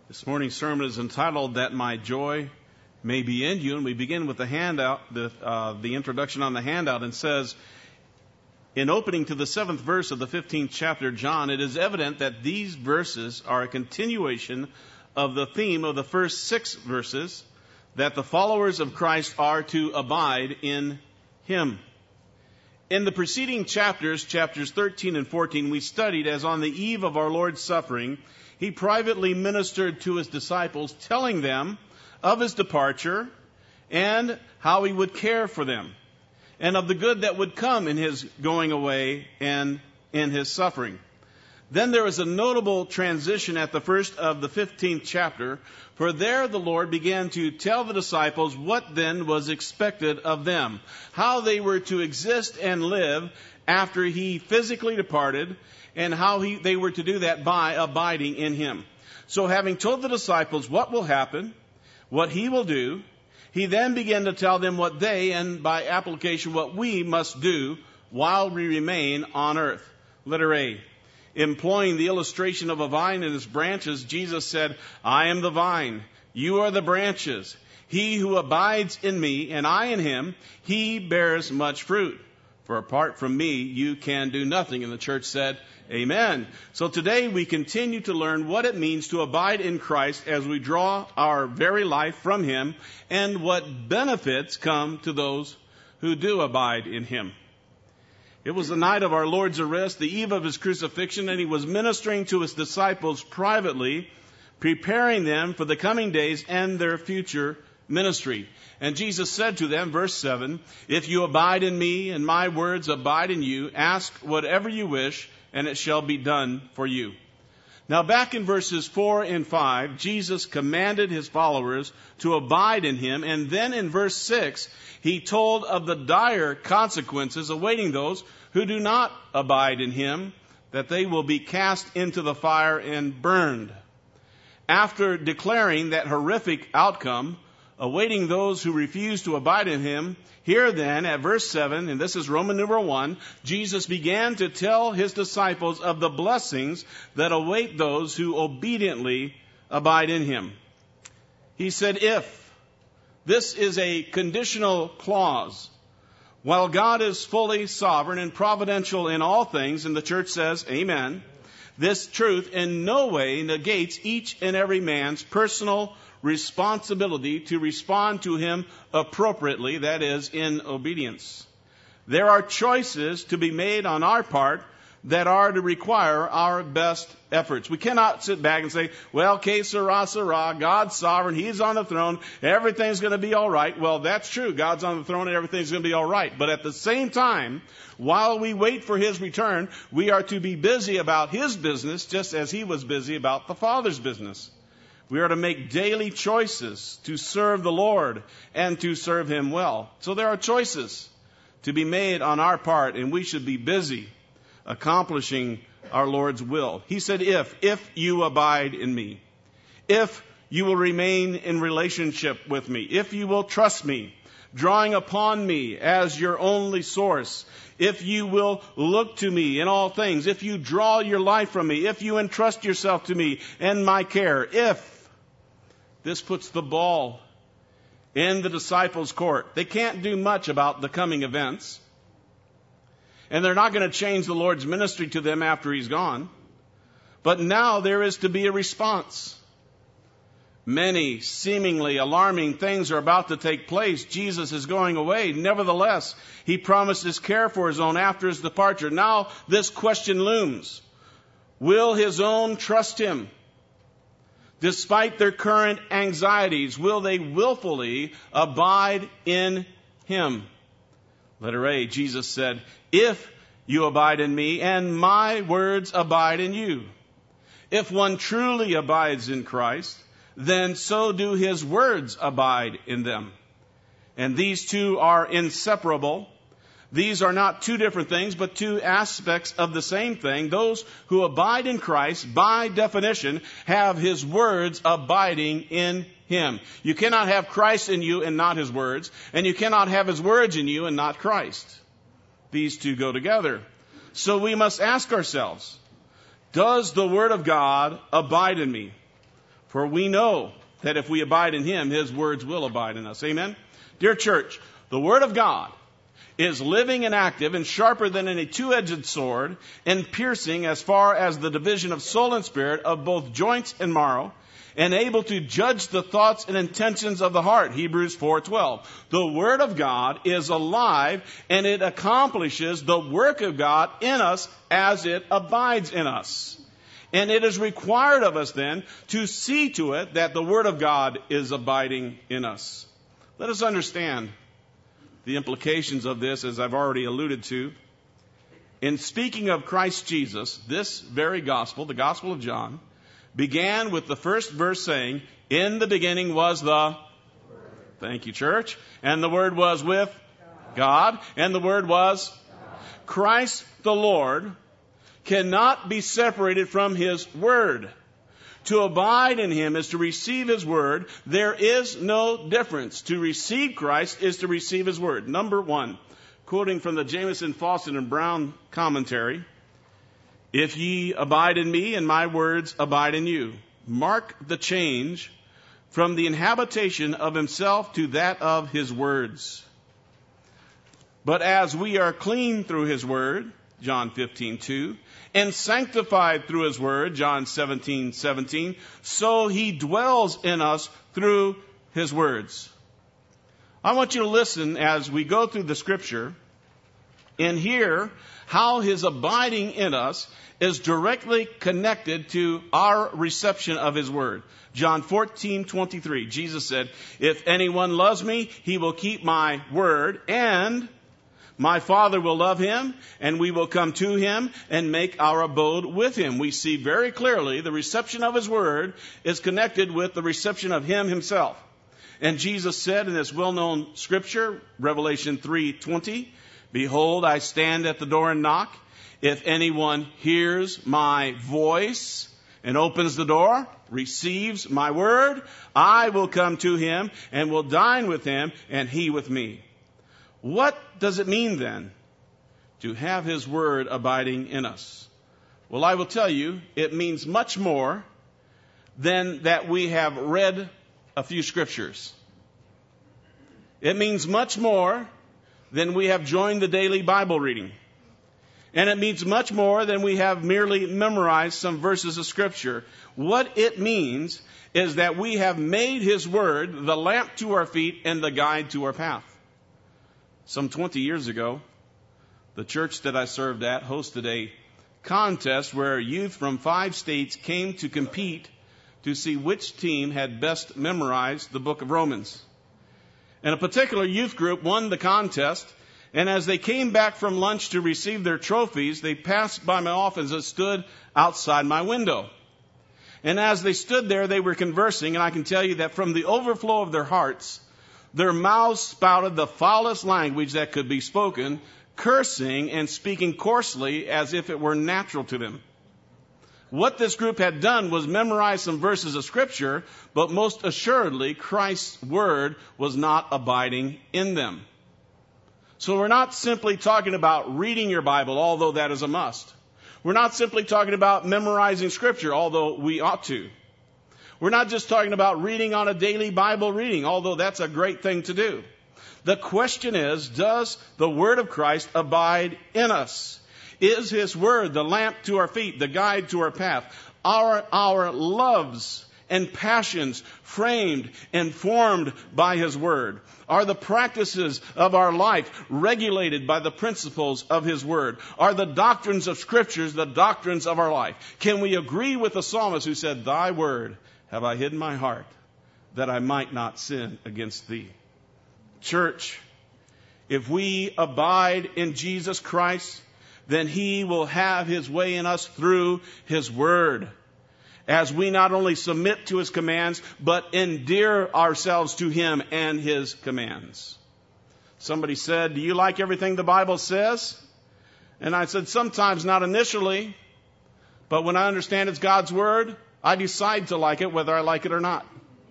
This morning's sermon is entitled "That My Joy May Be in You," and we begin with the handout, the introduction on the handout, and says, in opening to the 7th verse of the 15th chapter of John, it is evident that these verses are a continuation of the theme of the first 6 verses, that the followers of Christ are to abide in Him. In the preceding chapters 13 and 14, we studied as on the eve of our Lord's suffering, He privately ministered to His disciples, telling them of His departure and how He would care for them, and of the good that would come in His going away and in His suffering. Then there is a notable transition at the first of the 15th chapter, for there the Lord began to tell the disciples what then was expected of them, how they were to exist and live after He physically departed, and how they were to do that by abiding in Him. So having told the disciples what will happen, what He will do, He then began to tell them what they, and by application what we must do while we remain on earth. Letter A. Employing the illustration of a vine and its branches, Jesus said, "I am the vine, you are the branches. He who abides in me and I in him, he bears much fruit. For apart from me, you can do nothing." And the church said, Amen. So today we continue to learn what it means to abide in Christ as we draw our very life from Him, and what benefits come to those who do abide in Him. It was the night of our Lord's arrest, the eve of His crucifixion, and He was ministering to His disciples privately, preparing them for the coming days and their future ministry. And Jesus said to them, verse 7, "If you abide in me and my words abide in you, ask whatever you wish, and it shall be done for you." Now back in verses 4 and 5, Jesus commanded His followers to abide in Him, and then in verse 6, He told of the dire consequences awaiting those who do not abide in Him, that they will be cast into the fire and burned. After declaring that horrific outcome awaiting those who refuse to abide in Him, here then at verse 7, and this is Roman numeral 1, Jesus began to tell His disciples of the blessings that await those who obediently abide in Him. He said, "If." This is a conditional clause. While God is fully sovereign and providential in all things, and the church says, Amen, this truth in no way negates each and every man's personal responsibility to respond to Him appropriately, that is, in obedience. There are choices to be made on our part that are to require our best efforts. We cannot sit back and say, well, que sera, sera, God's sovereign, He's on the throne, everything's going to be all right. Well, that's true, God's on the throne and everything's going to be all right. But at the same time, while we wait for His return, we are to be busy about His business just as He was busy about the Father's business. We are to make daily choices to serve the Lord and to serve Him well. So there are choices to be made on our part, and we should be busy accomplishing our Lord's will. He said, if you abide in me, if you will remain in relationship with me, if you will trust me, drawing upon me as your only source, if you will look to me in all things, if you draw your life from me, if you entrust yourself to me and my care, if. This puts the ball in the disciples' court. They can't do much about the coming events. And they're not going to change the Lord's ministry to them after He's gone. But now there is to be a response. Many seemingly alarming things are about to take place. Jesus is going away. Nevertheless, He promised His care for His own after His departure. Now this question looms. Will His own trust Him? Despite their current anxieties, will they willfully abide in Him? Letter A, Jesus said, "If you abide in me and my words abide in you." If one truly abides in Christ, then so do His words abide in them. And these two are inseparable. These are not two different things, but two aspects of the same thing. Those who abide in Christ, by definition, have His words abiding in Him. You cannot have Christ in you and not His words, and you cannot have His words in you and not Christ. These two go together. So we must ask ourselves, does the Word of God abide in me? For we know that if we abide in him, his words will abide in us. Amen? Dear church, the word of God is living and active and sharper than any two-edged sword, and piercing as far as the division of soul and spirit, of both joints and marrow, and able to judge the thoughts and intentions of the heart. Hebrews 4:12. The word of God is alive, and it accomplishes the work of God in us as it abides in us. And it is required of us then to see to it that the word of God is abiding in us. Let us understand the implications of this, as I've already alluded to. In speaking of Christ Jesus, this very gospel, the Gospel of John, began with the first verse saying, in the beginning was the Word. Thank you, church. And the Word was with God. And the Word was God. Christ the Lord cannot be separated from his Word. To abide in him is to receive his word. There is no difference. To receive Christ is to receive his word. Number one, quoting from the Jamieson, Fausset, and Brown commentary, if ye abide in me and my words abide in you. Mark the change from the inhabitation of himself to that of his words. But as we are clean through his word, John 15:2, and sanctified through his word, John 17:17, so he dwells in us through his words. I want you to listen as we go through the scripture and hear how his abiding in us is directly connected to our reception of his word. John 14:23, Jesus said, if anyone loves me, he will keep my word, and my Father will love him, and we will come to him and make our abode with him. We see very clearly the reception of his word is connected with the reception of him himself. And Jesus said in this well-known scripture, Revelation 3:20, behold, I stand at the door and knock. If anyone hears my voice and opens the door, receives my word, I will come to him and will dine with him, and he with me. What does it mean then to have his word abiding in us? Well, I will tell you, it means much more than that we have read a few scriptures. It means much more than we have joined the daily Bible reading. And it means much more than we have merely memorized some verses of scripture. What it means is that we have made his word the lamp to our feet and the guide to our path. Some 20 years ago, the church that I served at hosted a contest where youth from 5 states came to compete to see which team had best memorized the book of Romans. And a particular youth group won the contest, and as they came back from lunch to receive their trophies, they passed by my office and stood outside my window. And as they stood there, they were conversing, and I can tell you that from the overflow of their hearts, their mouths spouted the foulest language that could be spoken, cursing and speaking coarsely as if it were natural to them. What this group had done was memorize some verses of scripture, but most assuredly Christ's word was not abiding in them. So we're not simply talking about reading your Bible, although that is a must. We're not simply talking about memorizing scripture, although we ought to. We're not just talking about reading on a daily Bible reading, although that's a great thing to do. The question is, does the word of Christ abide in us? Is his word the lamp to our feet, the guide to our path? Our loves and passions framed and formed by his word? Are the practices of our life regulated by the principles of his word? Are the doctrines of scriptures the doctrines of our life? Can we agree with the psalmist who said, thy word have I hid in my heart, that I might not sin against thee? Church, if we abide in Jesus Christ, then he will have his way in us through his word, as we not only submit to his commands, but endear ourselves to him and his commands. Somebody said, do you like everything the Bible says? And I said, sometimes not initially, but when I understand it's God's word, I decide to like it whether I like it or not.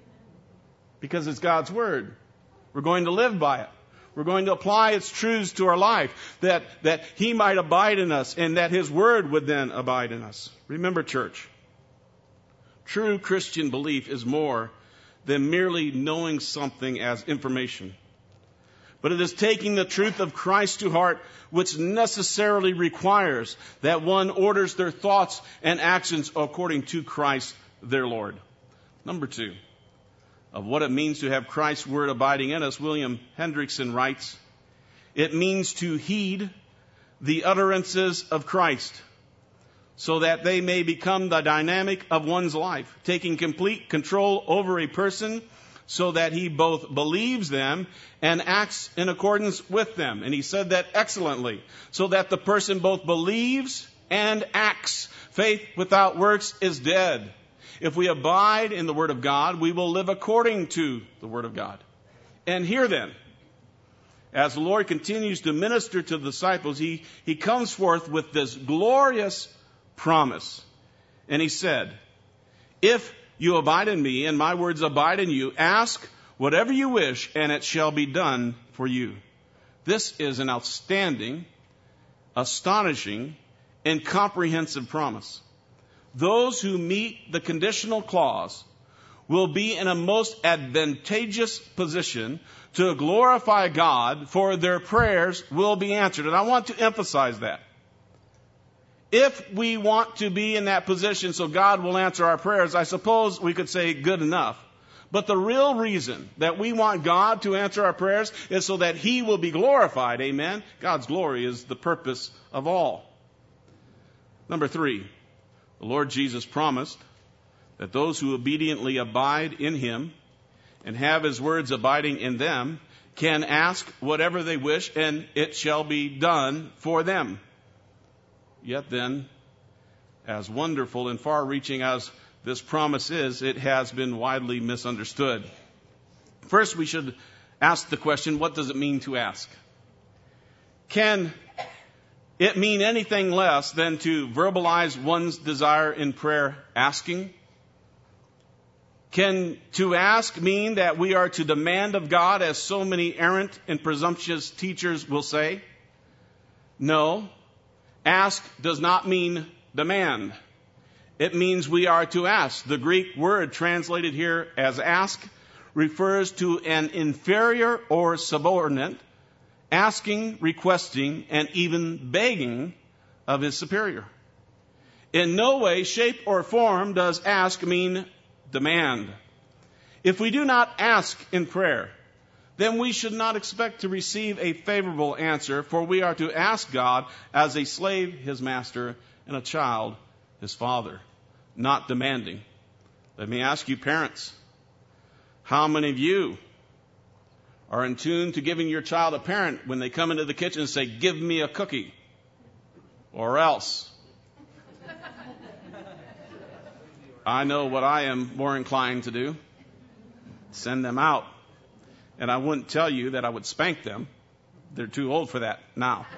Because it's God's word. We're going to live by it. We're going to apply its truths to our life, that he might abide in us and that his word would then abide in us. Remember, church, True Christian belief is more than merely knowing something as information. But it is taking the truth of Christ to heart, which necessarily requires that one orders their thoughts and actions according to Christ their Lord. Number 2, of what it means to have Christ's word abiding in us, William Hendrickson writes, it means to heed the utterances of Christ so that they may become the dynamic of one's life, taking complete control over a person so that he both believes them and acts in accordance with them. And he said that excellently. So that the person both believes and acts. Faith without works is dead. If we abide in the Word of God, we will live according to the Word of God. And here then, as the Lord continues to minister to the disciples, he comes forth with this glorious promise. And he said, if you abide in me, and my words abide in you, ask whatever you wish, and it shall be done for you. This is an outstanding, astonishing, and comprehensive promise. Those who meet the conditional clause will be in a most advantageous position to glorify God, for their prayers will be answered. And I want to emphasize that. If we want to be in that position so God will answer our prayers, I suppose we could say good enough. But the real reason that we want God to answer our prayers is so that He will be glorified. Amen? God's glory is the purpose of all. Number 3, the Lord Jesus promised that those who obediently abide in Him and have His words abiding in them can ask whatever they wish, and it shall be done for them. Yet then, as wonderful and far-reaching as this promise is, it has been widely misunderstood. First, we should ask the question, what does it mean to ask? Can it mean anything less than to verbalize one's desire in prayer, asking? Can to ask mean that we are to demand of God, as so many errant and presumptuous teachers will say? No. Ask does not mean demand. It means we are to ask. The Greek word translated here as ask refers to an inferior or subordinate asking, requesting, and even begging of his superior. In no way, shape, or form does ask mean demand. If we do not ask in prayer, then we should not expect to receive a favorable answer, for we are to ask God as a slave his master and a child his father, not demanding. Let me ask you, parents, how many of you are in tune to giving your child a parent when they come into the kitchen and say, give me a cookie, or else? I know what I am more inclined to do. Send them out. And I wouldn't tell you that I would spank them. They're too old for that now.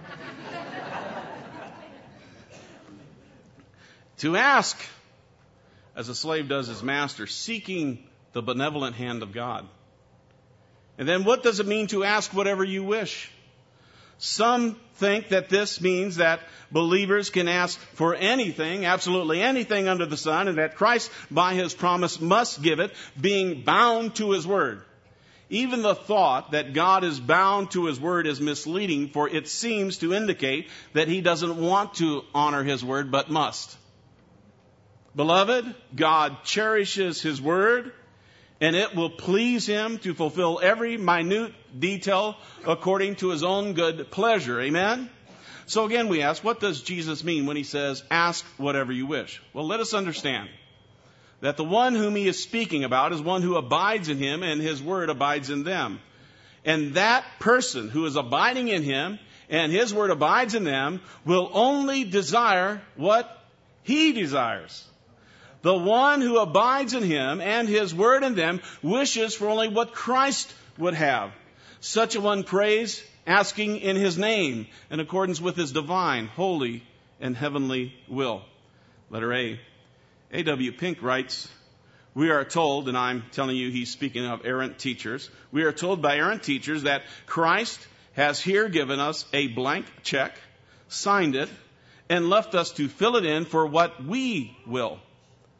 To ask, as a slave does his master, seeking the benevolent hand of God. And then what does it mean to ask whatever you wish? Some think that this means that believers can ask for anything, absolutely anything under the sun, and that Christ, by His promise, must give it, being bound to His word. Even the thought that God is bound to His word is misleading, for it seems to indicate that He doesn't want to honor His word, but must. Beloved, God cherishes His word, and it will please Him to fulfill every minute detail according to His own good pleasure. Amen? So again, we ask, what does Jesus mean when He says, ask whatever you wish? Well, let us understand that the one whom He is speaking about is one who abides in Him, and His word abides in them. And that person who is abiding in Him and His word abides in them will only desire what He desires. The one who abides in Him and His word in them wishes for only what Christ would have. Such a one prays, asking in His name, in accordance with His divine, holy, and heavenly will. Letter A. A.W. Pink writes, we are told, and I'm telling you he's speaking of errant teachers, we are told by errant teachers that Christ has here given us a blank check, signed it, and left us to fill it in for what we will.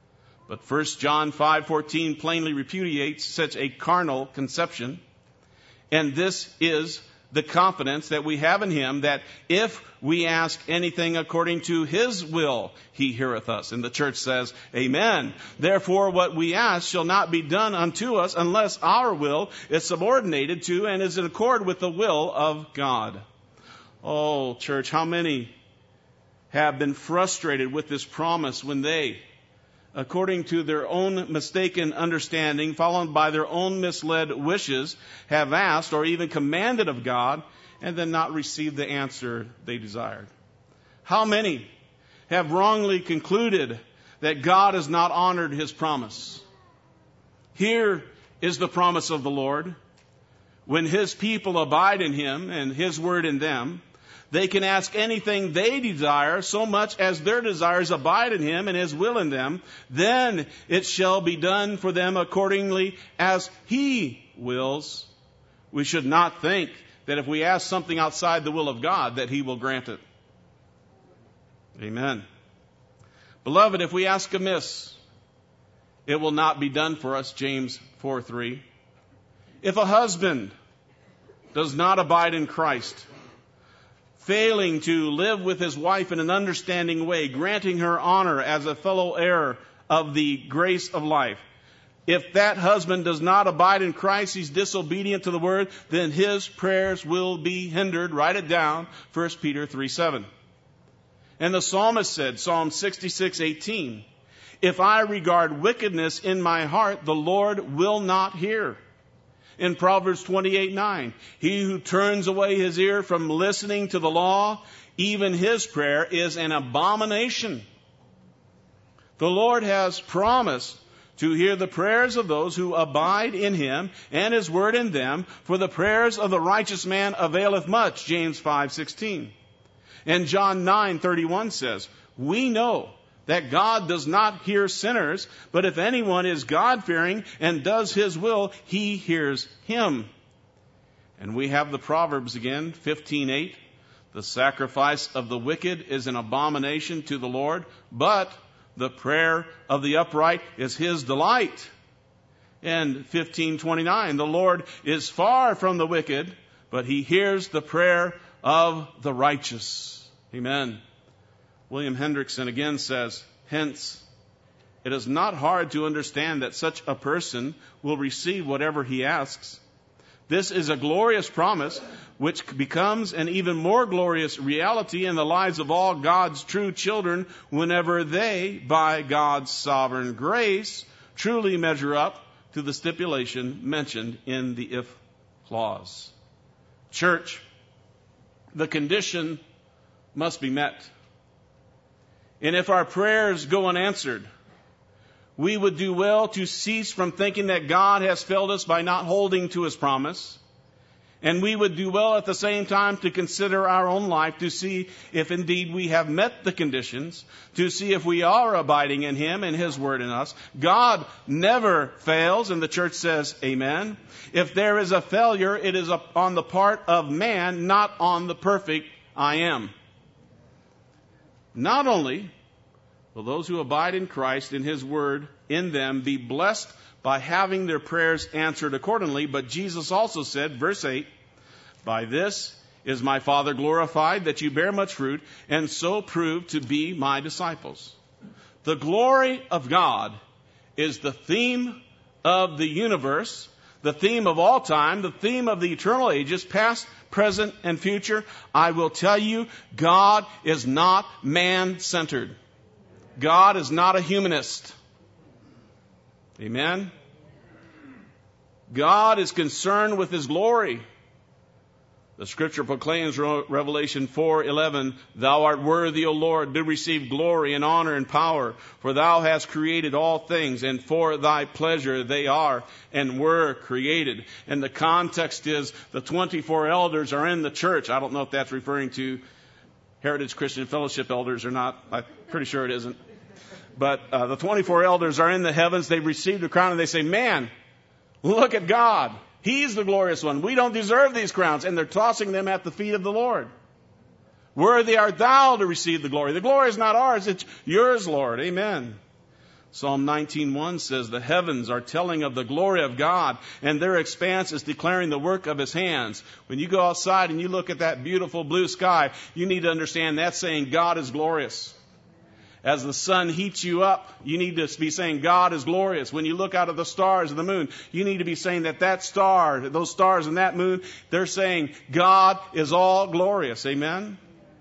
But 1 John 5:14 plainly repudiates such a carnal conception. And this is the confidence that we have in him, that if we ask anything according to his will, he heareth us. And the church says, Amen. Therefore, what we ask shall not be done unto us unless our will is subordinated to and is in accord with the will of God. Oh, church, how many have been frustrated with this promise when they, according to their own mistaken understanding, followed by their own misled wishes, have asked or even commanded of God and then not received the answer they desired? How many have wrongly concluded that God has not honored his promise? Here is the promise of the Lord. When his people abide in him and his word in them, they can ask anything they desire, so much as their desires abide in him and his will in them. Then it shall be done for them accordingly as he wills. We should not think that if we ask something outside the will of God, that he will grant it. Amen. Beloved, if we ask amiss, it will not be done for us. James 4:3. If a husband does not abide in Christ, failing to live with his wife in an understanding way, granting her honor as a fellow heir of the grace of life, if that husband does not abide in Christ, he's disobedient to the word, then his prayers will be hindered. Write it down, 1 Peter 3:7. And the psalmist said, Psalm 66:18, if I regard wickedness in my heart, the Lord will not hear. In Proverbs 28:9, he who turns away his ear from listening to the law, even his prayer is an abomination. The Lord has promised to hear the prayers of those who abide in him and his word in them, for the prayers of the righteous man availeth much, James 5:16. And John 9:31 says, we know that God does not hear sinners, but if anyone is God-fearing and does his will, he hears him. And we have the Proverbs again, 15:8. The sacrifice of the wicked is an abomination to the Lord, but the prayer of the upright is his delight. And 15:29, the Lord is far from the wicked, but he hears the prayer of the righteous. Amen. William Hendrickson again says, hence, it is not hard to understand that such a person will receive whatever he asks. This is a glorious promise, which becomes an even more glorious reality in the lives of all God's true children whenever they, by God's sovereign grace, truly measure up to the stipulation mentioned in the if clause. Church, the condition must be met. And if our prayers go unanswered, we would do well to cease from thinking that God has failed us by not holding to his promise. And we would do well at the same time to consider our own life to see if indeed we have met the conditions, to see if we are abiding in him and his word in us. God never fails, and the church says amen. If there is a failure, it is on the part of man, not on the perfect I am. Not only will those who abide in Christ and his word in them be blessed by having their prayers answered accordingly, but Jesus also said, verse 8, by this is my Father glorified, that you bear much fruit, and so prove to be my disciples. The glory of God is the theme of the universe, the theme of all time, the theme of the eternal ages, past, present, and future. I will tell you, God is not man-centered. God is not a humanist. Amen? God is concerned with his glory. The scripture proclaims, Revelation 4:11, thou art worthy, O Lord, to receive glory and honor and power, for thou hast created all things, and for thy pleasure they are and were created. And the context is the 24 elders are in the church. I don't know if that's referring to Heritage Christian Fellowship elders or not. I'm pretty sure it isn't. But the 24 elders are in the heavens. They've received a crown, and they say, man, look at God. He's the glorious one. We don't deserve these crowns. And they're tossing them at the feet of the Lord. Worthy art thou to receive the glory. The glory is not ours. It's yours, Lord. Amen. Psalm 19:1 says, the heavens are telling of the glory of God, and their expanse is declaring the work of his hands. When you go outside and you look at that beautiful blue sky, you need to understand that's saying God is glorious. As the sun heats you up, you need to be saying God is glorious. When you look out at the stars and the moon, you need to be saying that star, those stars and that moon, they're saying God is all glorious. Amen?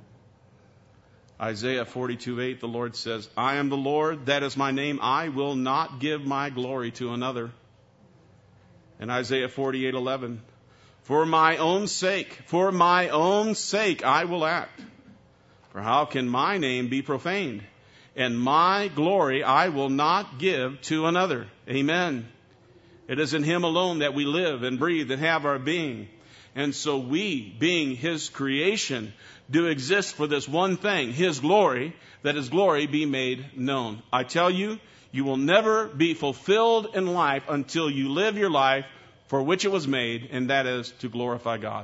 Isaiah 42:8, the Lord says, I am the Lord, that is my name. I will not give my glory to another. And Isaiah 48:11, for my own sake, I will act. For how can my name be profaned? And my glory I will not give to another. Amen. It is in him alone that we live and breathe and have our being. And so we, being his creation, do exist for this one thing, his glory, that his glory be made known. I tell you, you will never be fulfilled in life until you live your life for which it was made, and that is to glorify God.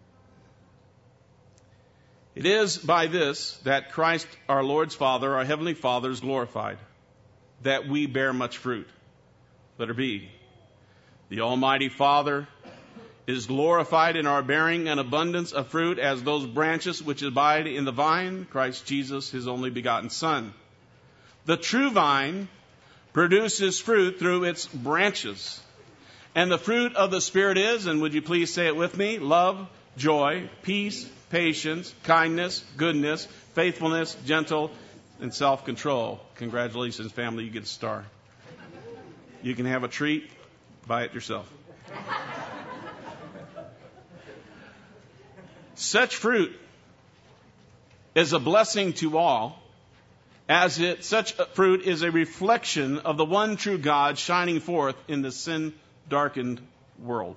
It is by this that Christ, our Lord's Father, our Heavenly Father, is glorified, that we bear much fruit. Letter B. The Almighty Father is glorified in our bearing an abundance of fruit as those branches which abide in the vine, Christ Jesus, his only begotten Son. The true vine produces fruit through its branches. And the fruit of the Spirit is, and would you please say it with me, love, joy, peace, patience, kindness, goodness, faithfulness, gentle, and self-control. Congratulations, family, you get a star. You can have a treat, buy it yourself. Such fruit is a blessing to all, as such fruit is a reflection of the one true God shining forth in the sin-darkened world.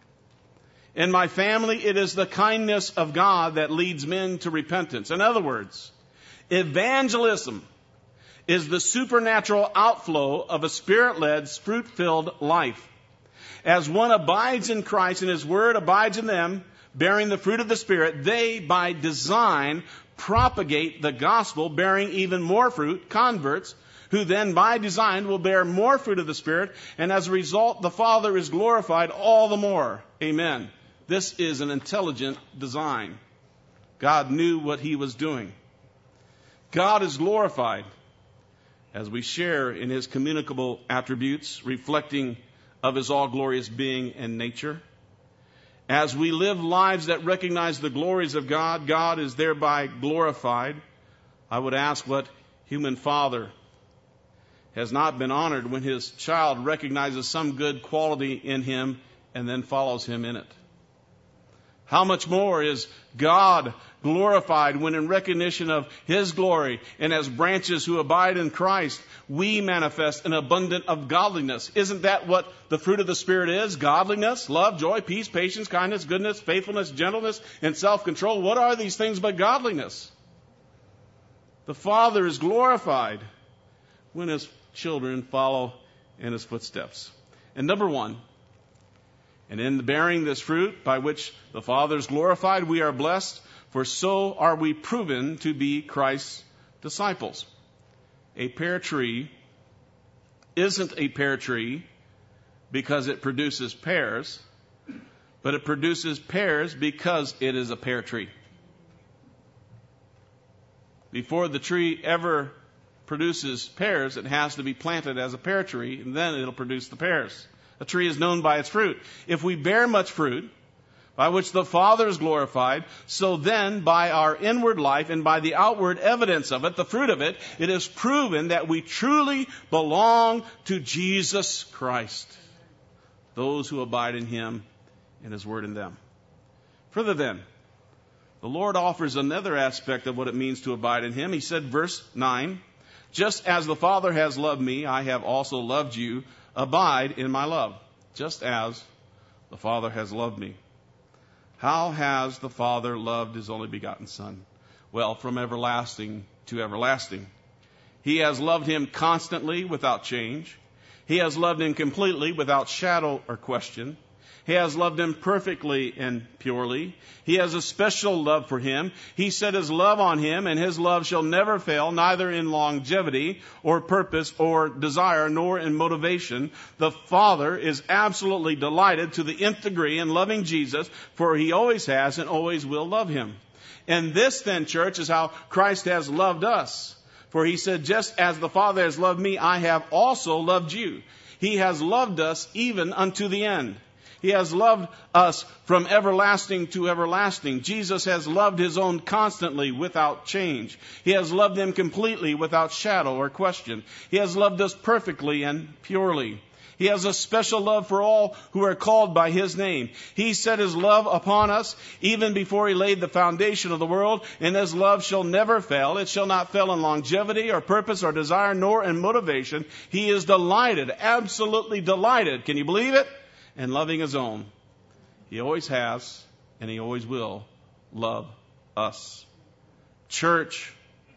In my family, it is the kindness of God that leads men to repentance. In other words, evangelism is the supernatural outflow of a Spirit-led, fruit-filled life. As one abides in Christ and his word abides in them, bearing the fruit of the Spirit, they, by design, propagate the gospel, bearing even more fruit, converts, who then, by design, will bear more fruit of the Spirit, and as a result, the Father is glorified all the more. Amen. This is an intelligent design. God knew what he was doing. God is glorified as we share in his communicable attributes, reflecting of his all-glorious being and nature. As we live lives that recognize the glories of God, God is thereby glorified. I would ask, what human father has not been honored when his child recognizes some good quality in him and then follows him in it? How much more is God glorified when, in recognition of his glory and as branches who abide in Christ, we manifest an abundance of godliness? Isn't that what the fruit of the Spirit is? Godliness, love, joy, peace, patience, kindness, goodness, faithfulness, gentleness, and self-control. What are these things but godliness? The Father is glorified when his children follow in his footsteps. And number one, and in bearing this fruit by which the Father is glorified, we are blessed, for so are we proven to be Christ's disciples. A pear tree isn't a pear tree because it produces pears, but it produces pears because it is a pear tree. Before the tree ever produces pears, it has to be planted as a pear tree, and then it'll produce the pears. A tree is known by its fruit. If we bear much fruit, by which the Father is glorified, so then by our inward life and by the outward evidence of it, the fruit of it, it is proven that we truly belong to Jesus Christ. Those who abide in him and his word in them. Further then, the Lord offers another aspect of what it means to abide in him. He said, verse 9, just as the Father has loved me, I have also loved you. Abide in my love, just as the Father has loved me. How has the Father loved his only begotten Son? Well, from everlasting to everlasting. He has loved him constantly without change. He has loved him completely without shadow or question. He has loved him perfectly and purely. He has a special love for him. He set his love on him, and his love shall never fail, neither in longevity or purpose or desire, nor in motivation. The Father is absolutely delighted to the nth degree in loving Jesus, for he always has and always will love him. And this then, church, is how Christ has loved us. For he said, just as the Father has loved me, I have also loved you. He has loved us even unto the end. He has loved us from everlasting to everlasting. Jesus has loved his own constantly without change. He has loved them completely without shadow or question. He has loved us perfectly and purely. He has a special love for all who are called by his name. He set his love upon us even before he laid the foundation of the world, and his love shall never fail. It shall not fail in longevity or purpose or desire, nor in motivation. He is delighted, absolutely delighted. Can you believe it? And loving his own. He always has, and he always will love us. Church,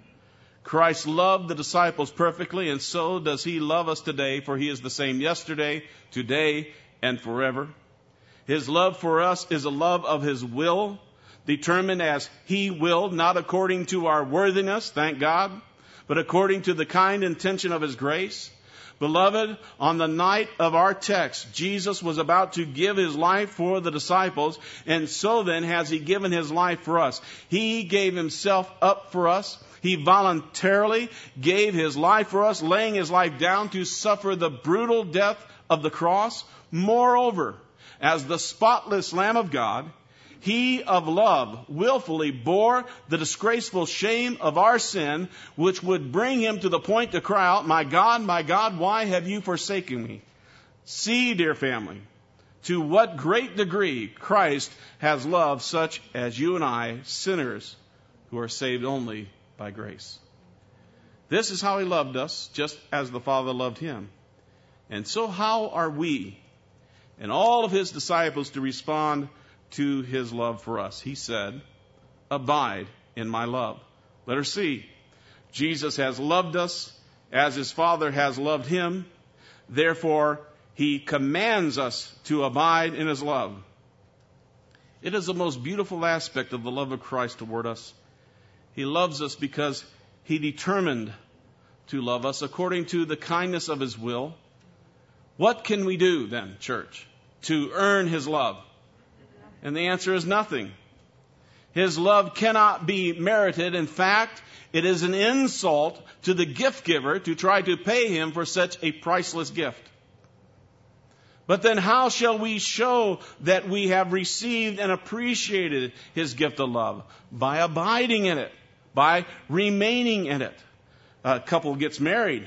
Christ loved the disciples perfectly, and so does he love us today, for he is the same yesterday, today, and forever. His love for us is a love of his will, determined as he willed, not according to our worthiness, thank God, but according to the kind intention of his grace. Beloved, on the night of our text, Jesus was about to give his life for the disciples, and so then has he given his life for us. He gave himself up for us. He voluntarily gave his life for us, laying his life down to suffer the brutal death of the cross. Moreover, as the spotless Lamb of God, he of love willfully bore the disgraceful shame of our sin, which would bring him to the point to cry out, my God, why have you forsaken me? See, dear family, to what great degree Christ has loved such as you and I, sinners who are saved only by grace. This is how he loved us, just as the Father loved him. And so how are we and all of his disciples to respond to his love for us? He said, abide in my love. Letter C. Jesus has loved us as his Father has loved him. Therefore, he commands us to abide in his love. It is the most beautiful aspect of the love of Christ toward us. He loves us because he determined to love us according to the kindness of his will. What can we do then, church, to earn his love? And the answer is nothing. His love cannot be merited. In fact, it is an insult to the gift giver to try to pay him for such a priceless gift. But then how shall we show that we have received and appreciated his gift of love? By abiding in it, by remaining in it. A couple gets married,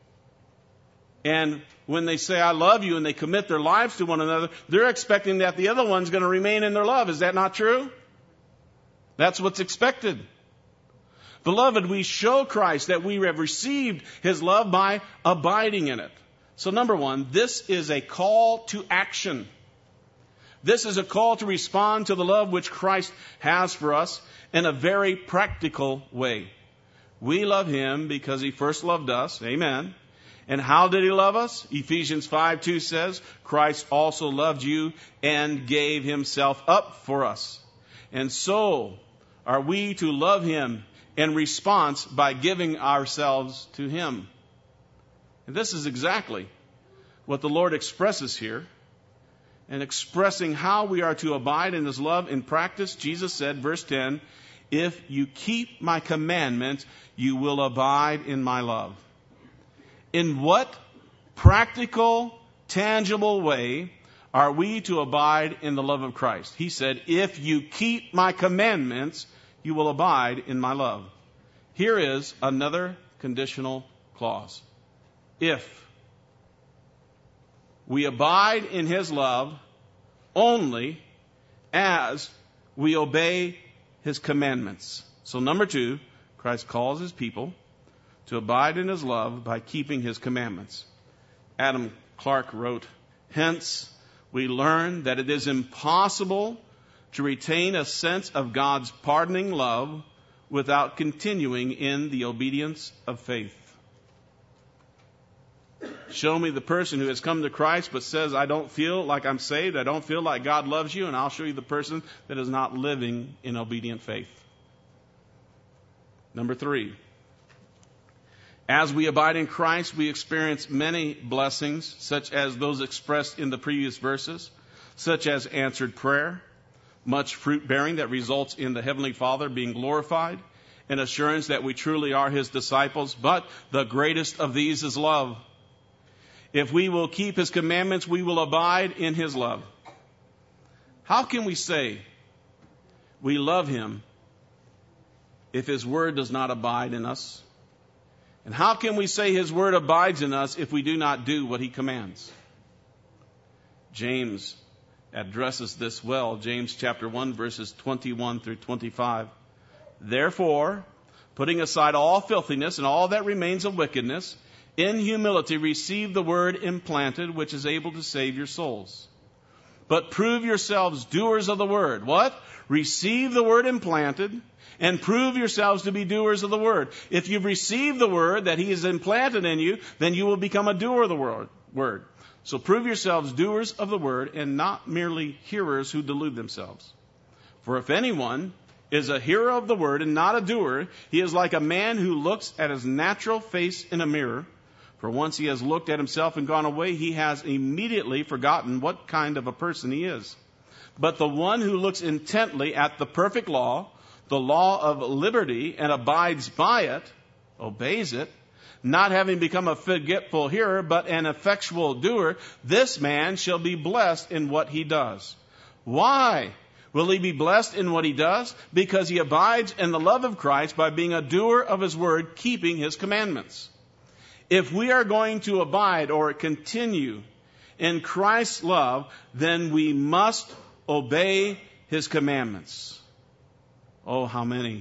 and when they say, I love you, and they commit their lives to one another, they're expecting that the other one's going to remain in their love. Is that not true? That's what's expected. Beloved, we show Christ that we have received his love by abiding in it. So number one, this is a call to action. This is a call to respond to the love which Christ has for us in a very practical way. We love him because he first loved us. Amen. And how did he love us? Ephesians 5:2 says, Christ also loved you and gave himself up for us. And so are we to love him in response by giving ourselves to him. And this is exactly what the Lord expresses here. And expressing how we are to abide in his love in practice, Jesus said, verse 10, if you keep my commandments, you will abide in my love. In what practical, tangible way are we to abide in the love of Christ? He said, if you keep my commandments, you will abide in my love. Here is another conditional clause. If we abide in his love only as we obey his commandments. So number 2, Christ calls his people to abide in his love by keeping his commandments. Adam Clarke wrote, hence we learn that it is impossible to retain a sense of God's pardoning love without continuing in the obedience of faith. Show me the person who has come to Christ but says, I don't feel like I'm saved. I don't feel like God loves you. And I'll show you the person that is not living in obedient faith. Number 3. As we abide in Christ, we experience many blessings, such as those expressed in the previous verses, such as answered prayer, much fruit bearing that results in the Heavenly Father being glorified, an assurance that we truly are His disciples. But the greatest of these is love. If we will keep His commandments, we will abide in His love. How can we say we love Him if His word does not abide in us? And how can we say His word abides in us if we do not do what He commands? James addresses this well. James chapter 1, verses 21 through 25. Therefore, putting aside all filthiness and all that remains of wickedness, in humility receive the word implanted, which is able to save your souls. But prove yourselves doers of the word. What? Receive the word implanted, and prove yourselves to be doers of the word. If you've received the word that He has implanted in you, then you will become a doer of the word. So prove yourselves doers of the word, and not merely hearers who delude themselves. For if anyone is a hearer of the word and not a doer, he is like a man who looks at his natural face in a mirror. For once he has looked at himself and gone away, he has immediately forgotten what kind of a person he is. But the one who looks intently at the perfect law, the law of liberty, and abides by it, obeys it, not having become a forgetful hearer, but an effectual doer, this man shall be blessed in what he does. Why will he be blessed in what he does? Because he abides in the love of Christ by being a doer of His word, keeping His commandments. If we are going to abide or continue in Christ's love, then we must obey His commandments. Oh, how many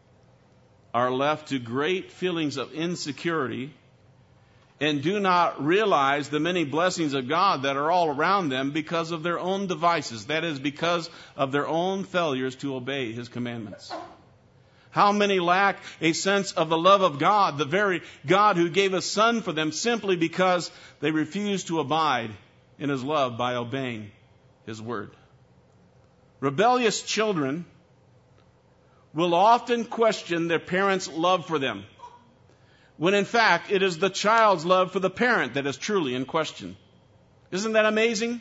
are left to great feelings of insecurity and do not realize the many blessings of God that are all around them because of their own devices. That is, because of their own failures to obey His commandments. How many lack a sense of the love of God, the very God who gave His Son for them, simply because they refuse to abide in His love by obeying His word. Rebellious children will often question their parents' love for them, when in fact it is the child's love for the parent that is truly in question. Isn't that amazing?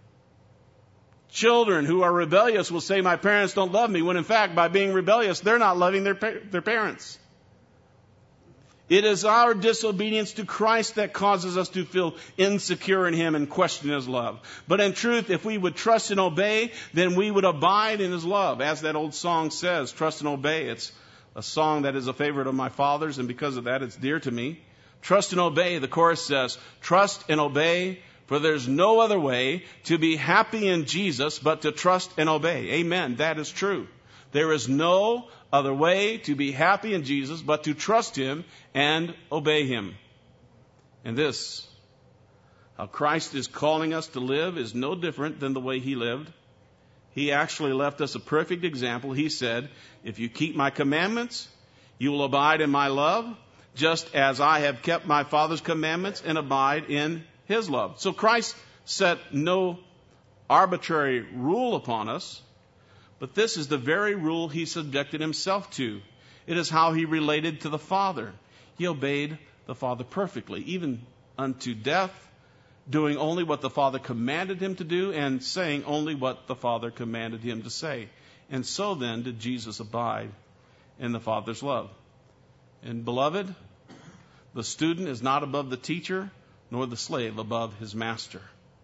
Children who are rebellious will say, my parents don't love me, when in fact by being rebellious they're not loving their parents. It is our disobedience to Christ that causes us to feel insecure in Him and question His love. But in truth, if we would trust and obey, then we would abide in His love. As that old song says, trust and obey. It's a song that is a favorite of my father's, and because of that, it's dear to me. Trust and obey, the chorus says, trust and obey, for there's no other way to be happy in Jesus but to trust and obey. Amen. That is true. There is no other way to be happy in Jesus but to trust Him and obey Him. And this, how Christ is calling us to live, is no different than the way He lived. He actually left us a perfect example. He said, if you keep my commandments, you will abide in my love, just as I have kept my Father's commandments and abide in His love. So Christ set no arbitrary rule upon us, but this is the very rule He subjected Himself to. It is how He related to the Father. He obeyed the Father perfectly, even unto death, doing only what the Father commanded Him to do and saying only what the Father commanded Him to say. And so then did Jesus abide in the Father's love. And beloved, the student is not above the teacher, nor the slave above his master.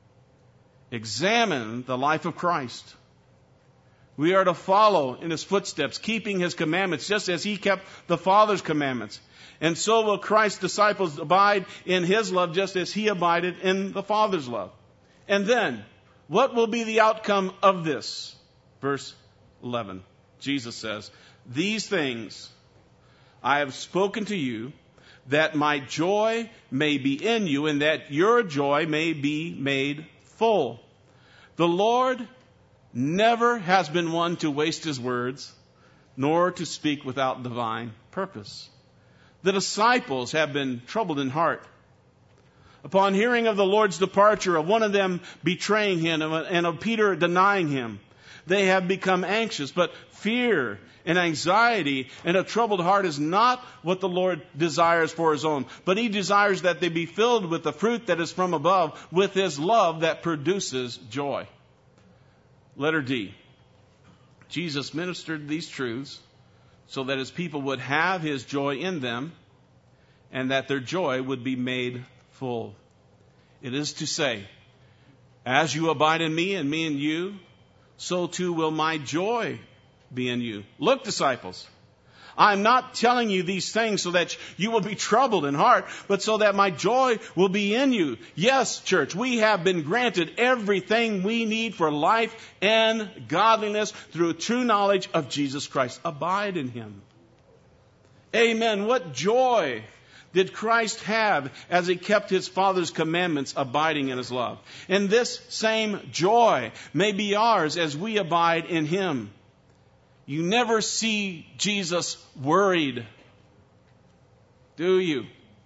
Examine the life of Christ. We are to follow in His footsteps, keeping His commandments, just as He kept the Father's commandments. And so will Christ's disciples abide in His love, just as He abided in the Father's love. And then, what will be the outcome of this? Verse 11. Jesus says, these things I have spoken to you, that my joy may be in you, and that your joy may be made full. The Lord never has been one to waste His words, nor to speak without divine purpose. The disciples have been troubled in heart. Upon hearing of the Lord's departure, of one of them betraying him and of Peter denying him, they have become anxious. But fear and anxiety and a troubled heart is not what the Lord desires for his own. But he desires that they be filled with the fruit that is from above, with his love that produces joy. Letter D. Jesus ministered these truths so that his people would have his joy in them and that their joy would be made full. It is to say, as you abide in me and me in you, so too will my joy be in you. Look, disciples, I'm not telling you these things so that you will be troubled in heart, but so that my joy will be in you. Yes, church, we have been granted everything we need for life and godliness through true knowledge of Jesus Christ. Abide in him. Amen. What joy did Christ have as he kept his Father's commandments, abiding in his love? And this same joy may be ours as we abide in him. You never see Jesus worried, do you?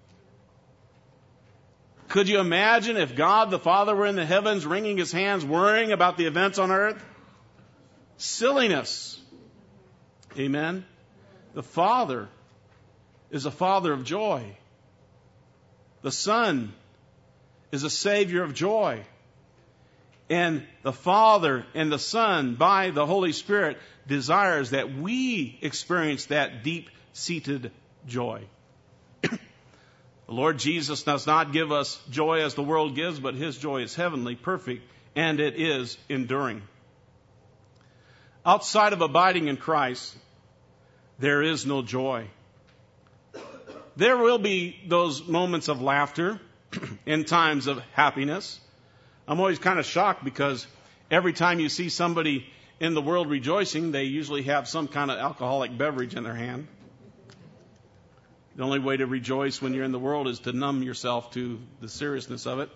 Could you imagine if God the Father were in the heavens wringing his hands, worrying about the events on earth? Silliness. Amen. The Father is a Father of joy. The Son is a Savior of joy. And the Father and the Son, by the Holy Spirit, desires that we experience that deep-seated joy. The Lord Jesus does not give us joy as the world gives, but his joy is heavenly, perfect, and it is enduring. Outside of abiding in Christ, there is no joy. There will be those moments of laughter in times of happiness. I'm always kind of shocked because every time you see somebody in the world rejoicing, they usually have some kind of alcoholic beverage in their hand. The only way to rejoice when you're in the world is to numb yourself to the seriousness of it.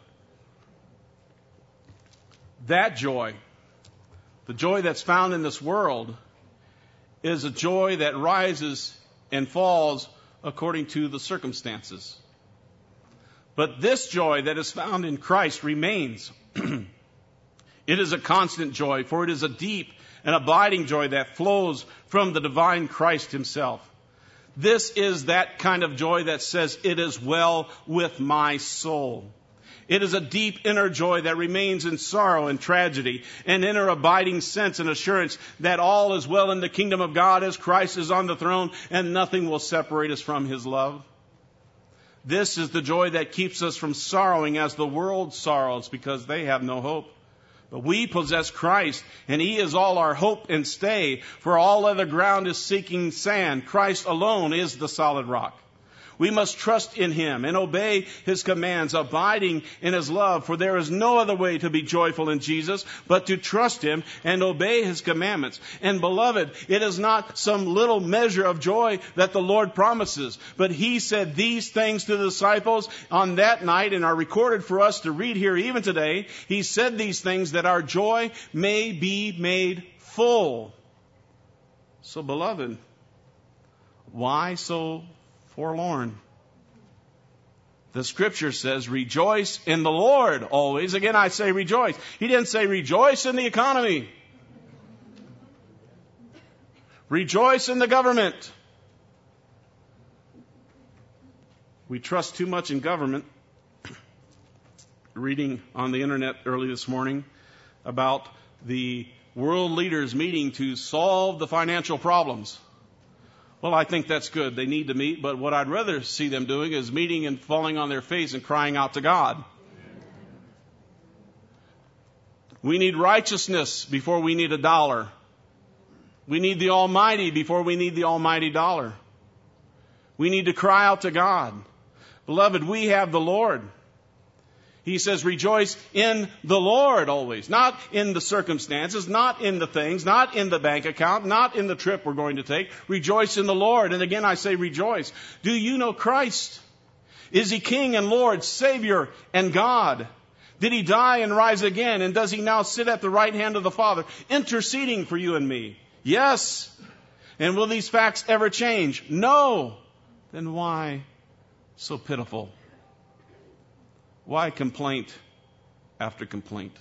That joy, the joy that's found in this world, is a joy that rises and falls according to the circumstances. But this joy that is found in Christ remains. It is a constant joy, for it is a deep and abiding joy that flows from the divine Christ himself. This is that kind of joy that says, it is well with my soul. It is a deep inner joy that remains in sorrow and tragedy, an inner abiding sense and assurance that all is well in the kingdom of God as Christ is on the throne and nothing will separate us from his love. This is the joy that keeps us from sorrowing as the world sorrows because they have no hope. But we possess Christ, and he is all our hope and stay, for all other ground is sinking sand. Christ alone is the solid rock. We must trust in him and obey his commands, abiding in his love, for there is no other way to be joyful in Jesus but to trust him and obey his commandments. And beloved, it is not some little measure of joy that the Lord promises, but he said these things to the disciples on that night and are recorded for us to read here even today. He said these things that our joy may be made full. So beloved, why so forlorn? The scripture says, rejoice in the Lord always. Again, I say rejoice. He didn't say rejoice in the economy. Rejoice in the government. We trust too much in government. Reading on the internet early this morning about the world leaders meeting to solve the financial problems. Well, I think that's good. They need to meet, but what I'd rather see them doing is meeting and falling on their face and crying out to God. We need righteousness before we need a dollar. We need the Almighty before we need the almighty dollar. We need to cry out to God. Beloved, we have the Lord. He says, rejoice in the Lord always. Not in the circumstances, not in the things, not in the bank account, not in the trip we're going to take. Rejoice in the Lord. And again, I say rejoice. Do you know Christ? Is he King and Lord, Savior and God? Did he die and rise again? And does he now sit at the right hand of the Father, interceding for you and me? Yes. And will these facts ever change? No. Then why so pitiful? Why complaint after complaint?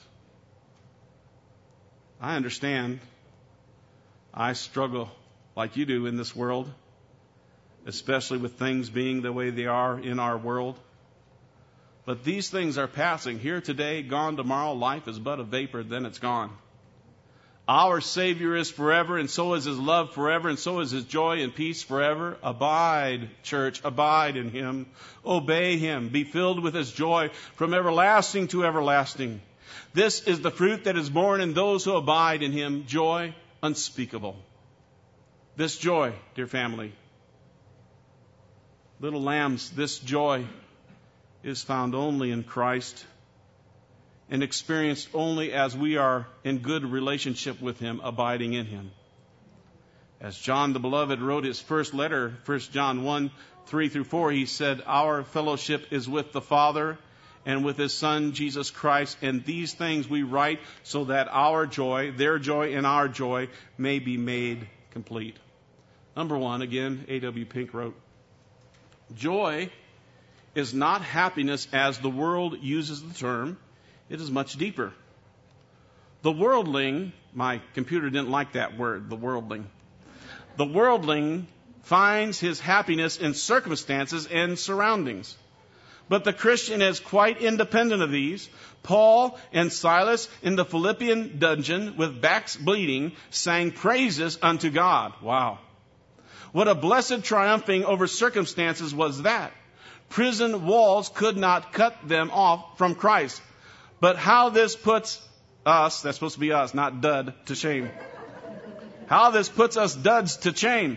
I understand. I struggle like you do in this world, especially with things being the way they are in our world. But these things are passing. Here today, gone tomorrow. Life is but a vapor, then it's gone. Our Savior is forever, and so is His love forever, and so is His joy and peace forever. Abide, church, abide in Him. Obey Him. Be filled with His joy from everlasting to everlasting. This is the fruit that is born in those who abide in Him, joy unspeakable. This joy, dear family, little lambs, this joy is found only in Christ and experienced only as we are in good relationship with Him, abiding in Him. As John the Beloved wrote his first letter, 1 John 1, 3 through 4, he said, our fellowship is with the Father and with His Son, Jesus Christ, and these things we write so that our joy, their joy and our joy, may be made complete. Number one, again, A.W. Pink wrote, joy is not happiness as the world uses the term. It is much deeper. The worldling, my computer didn't like that word, the worldling. The worldling finds his happiness in circumstances and surroundings. But the Christian is quite independent of these. Paul and Silas in the Philippian dungeon with backs bleeding sang praises unto God. Wow. What a blessed triumphing over circumstances was that. Prison walls could not cut them off from Christ. But how this puts us, that's supposed to be us, not dud, to shame. How this puts us duds to shame.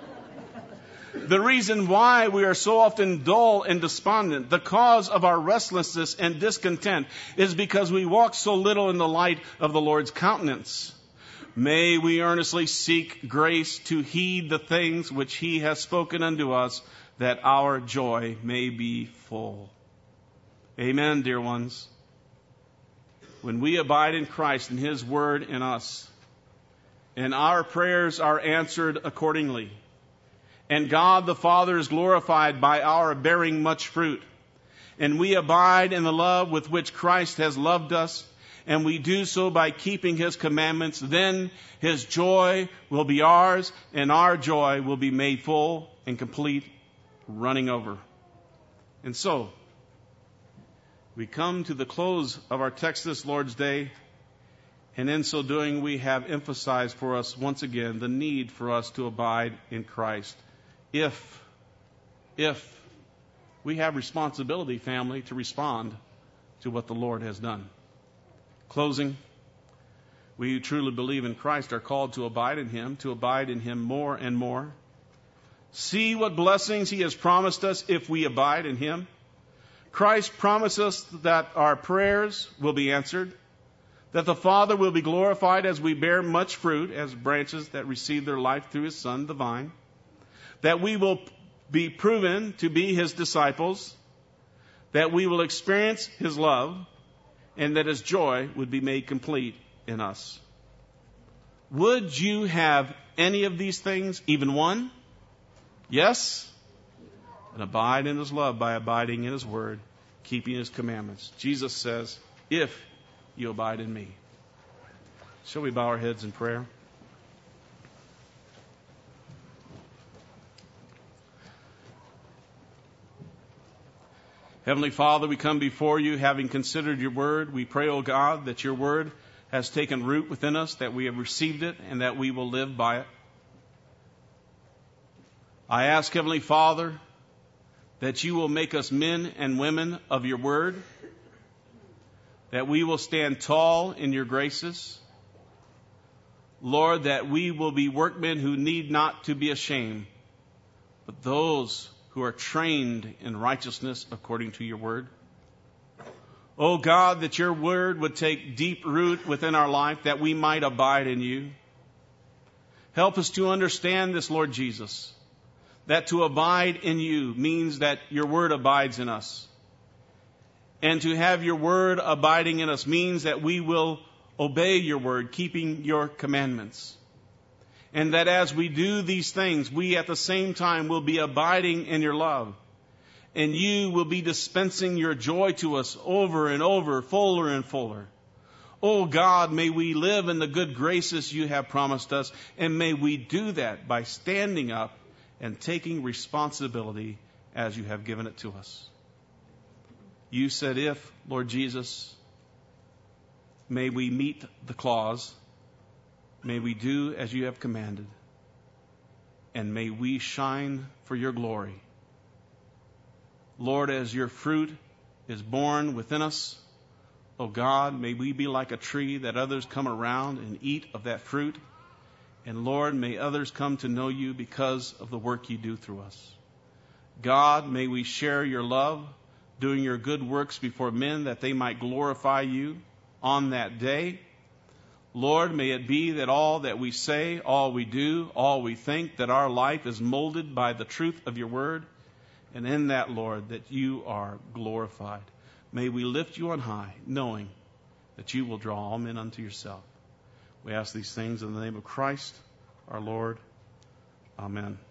The reason why we are so often dull and despondent, the cause of our restlessness and discontent, is because we walk so little in the light of the Lord's countenance. May we earnestly seek grace to heed the things which He has spoken unto us, that our joy may be full. Amen, dear ones. When we abide in Christ and His Word in us, and our prayers are answered accordingly, and God the Father is glorified by our bearing much fruit, and we abide in the love with which Christ has loved us, and we do so by keeping His commandments, then His joy will be ours, and our joy will be made full and complete, running over. And so, we come to the close of our text this Lord's Day, and in so doing we have emphasized for us once again the need for us to abide in Christ. If we have responsibility, family, to respond to what the Lord has done. Closing, we who truly believe in Christ are called to abide in Him more and more. See what blessings He has promised us if we abide in Him. Christ promises that our prayers will be answered, that the Father will be glorified as we bear much fruit, as branches that receive their life through His Son, the vine, that we will be proven to be His disciples, that we will experience His love, and that His joy would be made complete in us. Would you have any of these things, even one? Yes? And abide in His love by abiding in His Word, keeping His commandments. Jesus says, if you abide in me. Shall we bow our heads in prayer? Heavenly Father, we come before You having considered Your Word. We pray, O God, that Your Word has taken root within us, that we have received it, and that we will live by it. I ask, Heavenly Father, that You will make us men and women of Your Word, that we will stand tall in Your graces. Lord, that we will be workmen who need not to be ashamed, but those who are trained in righteousness according to Your Word. Oh God, that Your Word would take deep root within our life, that we might abide in You. Help us to understand this, Lord Jesus, that to abide in You means that Your Word abides in us. And to have Your Word abiding in us means that we will obey Your Word, keeping Your commandments. And that as we do these things, we at the same time will be abiding in Your love. And you will be dispensing your joy to us over and over, fuller and fuller. Oh God, may we live in the good graces you have promised us, and may we do that by standing up and taking responsibility as you have given it to us. You said, if, Lord Jesus, may we meet the clause, may we do as you have commanded, and may we shine for your glory. Lord, as your fruit is born within us, oh God, may we be like a tree that others come around and eat of that fruit. And Lord, may others come to know you because of the work you do through us. God, may we share your love, doing your good works before men that they might glorify you on that day. Lord, may it be that all that we say, all we do, all we think, that our life is molded by the truth of your word. And in that, Lord, that you are glorified. May we lift you on high, knowing that you will draw all men unto yourself. We ask these things in the name of Christ, our Lord. Amen.